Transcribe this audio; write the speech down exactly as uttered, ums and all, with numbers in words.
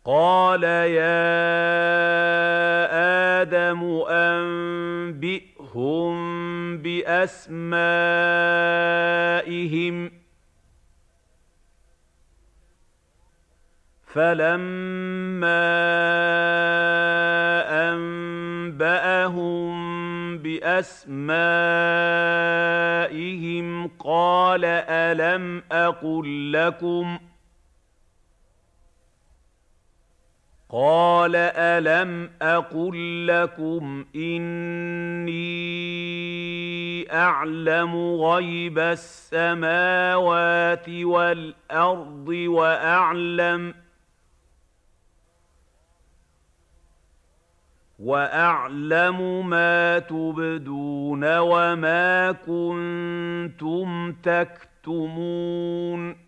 قَالَ يَا آدَمُ أَنبِئْهُم بِأَسْمَائِهِمْ ۖ فَلَمَّا أَنبَأَهُم بِأَسْمَائِهِمْ قَالَ أَلَمْ أَقُل لَّكُمْ قَالَ أَلَمْ أَقُل لَّكُمْ إِنِّي أَعْلَمُ غَيْبَ السَّمَاوَاتِ وَالْأَرْضِ وَأَعْلَمُ وَأَعْلَمُ مَا تُبْدُونَ وَمَا كُنتُمْ تَكْتُمُونَ